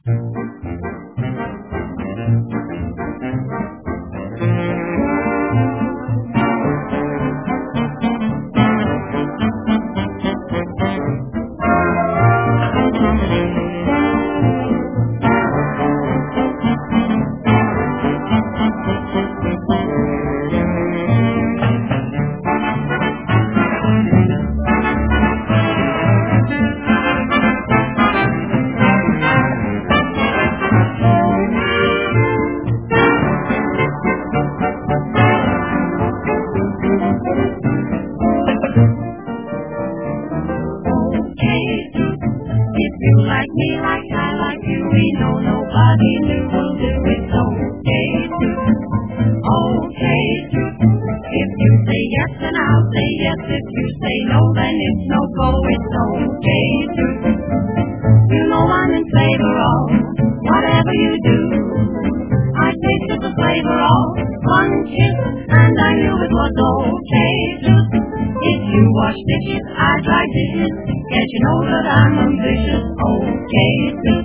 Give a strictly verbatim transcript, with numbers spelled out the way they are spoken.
If you like me like I like you, we know nobody new will do it. Okay, okay. If you say yes, then I'll say yes. If you say no, then it's no go. It's okay. You know I'm in favor of whatever you do. I tasted the flavor of one kiss, and I knew it was okay. If you wash dishes, I dry dishes. Can't you know that I'm ambitious? Okay.